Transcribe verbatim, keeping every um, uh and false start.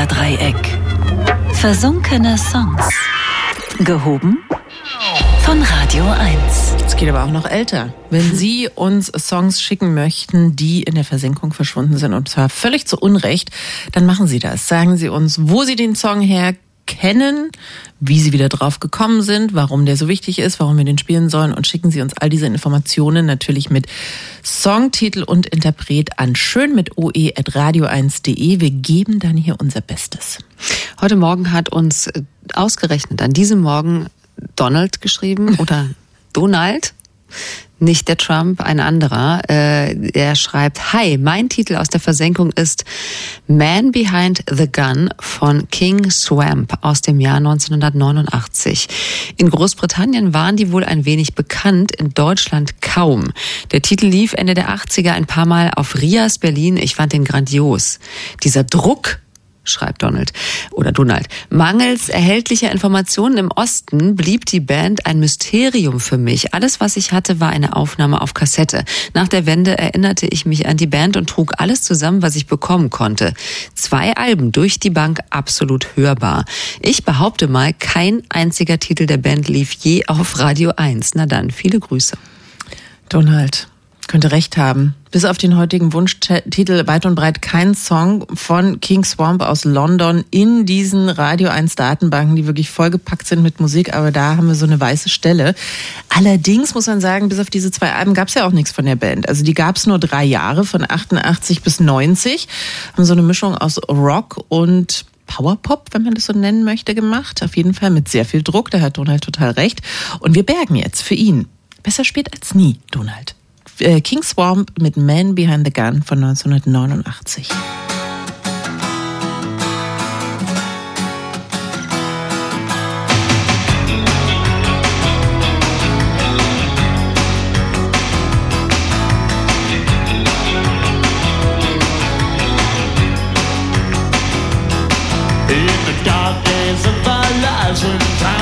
Bermuda-Dreieck. Versunkene Songs. Gehoben von Radio eins. Es geht aber auch noch älter. Wenn Sie uns Songs schicken möchten, die in der Versenkung verschwunden sind, und zwar völlig zu Unrecht, dann machen Sie das. Sagen Sie uns, wo Sie den Song her kennen, wie Sie wieder drauf gekommen sind, warum der so wichtig ist, warum wir den spielen sollen, und schicken Sie uns all diese Informationen natürlich mit Songtitel und Interpret an schön mit oe at radio eins punkt de. Wir geben dann hier unser Bestes. Heute Morgen hat uns ausgerechnet an diesem Morgen Donald geschrieben oder Donald. Nicht der Trump, ein anderer. Äh, er schreibt: Hi, mein Titel aus der Versenkung ist Man Behind the Gun von King Swamp aus dem Jahr neunzehnhundertneunundachtzig. In Großbritannien waren die wohl ein wenig bekannt, in Deutschland kaum. Der Titel lief Ende der achtziger ein paar Mal auf Rias Berlin. Ich fand den grandios. Dieser Druck, schreibt Donald oder Donald. Mangels erhältlicher Informationen im Osten blieb die Band ein Mysterium für mich. Alles, was ich hatte, war eine Aufnahme auf Kassette. Nach der Wende erinnerte ich mich an die Band und trug alles zusammen, was ich bekommen konnte. Zwei Alben durch die Bank absolut hörbar. Ich behaupte mal, kein einziger Titel der Band lief je auf Radio eins. Na dann, viele Grüße. Donald könnte recht haben. Bis auf den heutigen Wunschtitel weit und breit kein Song von King Swamp aus London in diesen Radio eins Datenbanken, die wirklich vollgepackt sind mit Musik, aber da haben wir so eine weiße Stelle. Allerdings muss man sagen, bis auf diese zwei Alben gab es ja auch nichts von der Band. Also die gab es nur drei Jahre, von achtundachtzig bis neunzig, haben so eine Mischung aus Rock und Powerpop, wenn man das so nennen möchte, gemacht. Auf jeden Fall mit sehr viel Druck, da hat Donald total recht. Und wir bergen jetzt für ihn. Besser spät als nie, Donald. King Swamp mit Man Behind the Gun von neunzehnhundertneunundachtzig. In the dark days of our lives when time